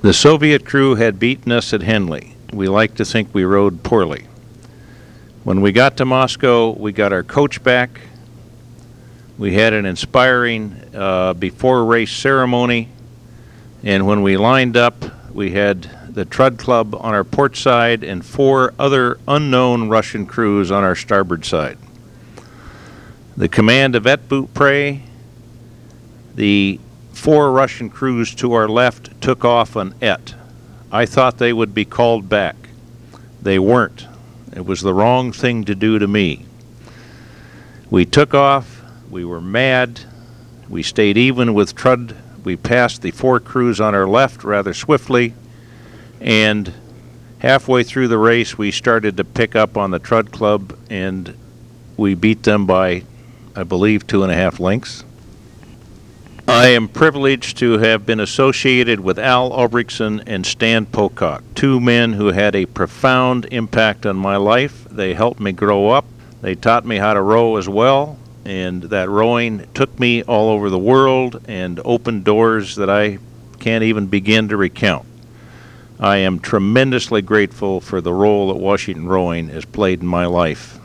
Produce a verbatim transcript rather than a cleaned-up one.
The Soviet crew had beaten us at Henley. We like to think we rode poorly. When we got to Moscow, we got our coach back. We had an inspiring uh, before-race ceremony, and when we lined up, we had the Trud Club on our port side and four other unknown Russian crews on our starboard side. The command of Et Bout Pré, the four Russian crews to our left took off on Et. I thought they would be called back. They weren't. It was the wrong thing to do to me. We took off. We were mad. We stayed even with Trud. We passed the four crews on our left rather swiftly, and halfway through the race we started to pick up on the Trud Club, and we beat them by, I believe, two and a half lengths. I am privileged to have been associated with Al Ulbrichtson and Stan Pocock, two men who had a profound impact on my life. They helped me grow up. They taught me how to row as well, and that rowing took me all over the world and opened doors that I can't even begin to recount. I am tremendously grateful for the role that Washington Rowing has played in my life.